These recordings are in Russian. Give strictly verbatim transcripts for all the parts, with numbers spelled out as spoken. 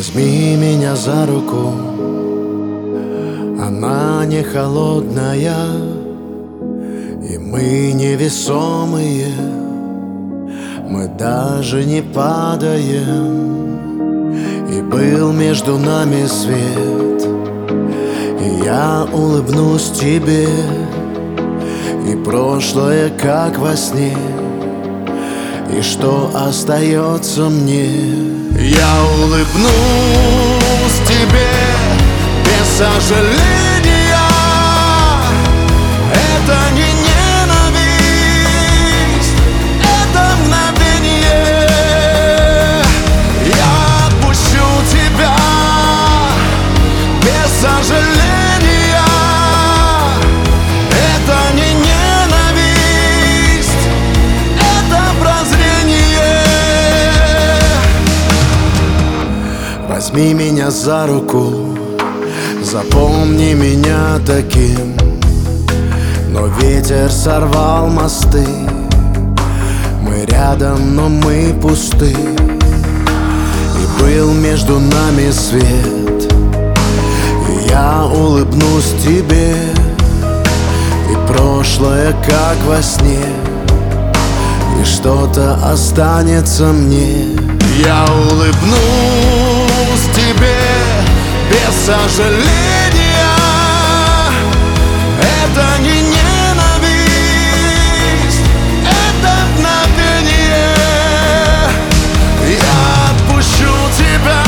Возьми меня за руку, она не холодная, и мы невесомые, мы даже не падаем. И был между нами свет, и я улыбнусь тебе, и прошлое как во сне. И что остается мне? Я улыбнусь тебе без сожаления. Это не ненависть, это мгновение. Я отпущу тебя без сожаления. Это не ненависть, это прозрение. Возьми меня за руку, запомни меня таким. Но ветер сорвал мосты, мы рядом, но мы пусты. И был между нами свет, и я улыбнусь тебе, и прошлое как во сне, и что-то останется мне. Я улыбнусь тебе без сожаления. Это не ненависть, это мгновение. Я отпущу тебя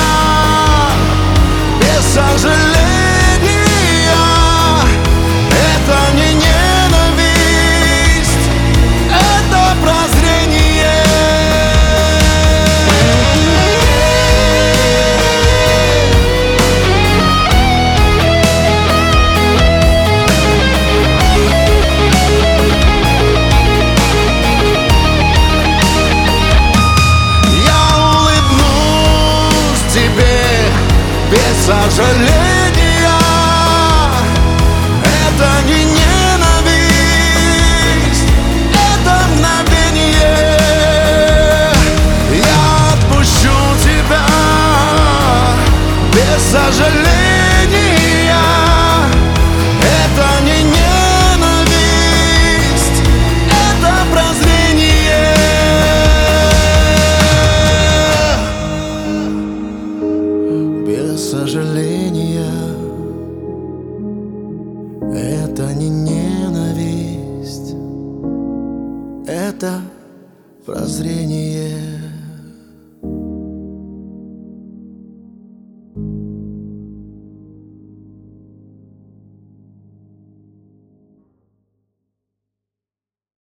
без сожаления. Это не ненависть, это прозрение. Без сожаления, это не ненависть, это мгновение. Я отпущу тебя без сожаления. Это не ненависть, это прозрение. Без сожаления, это не ненависть, это прозрение.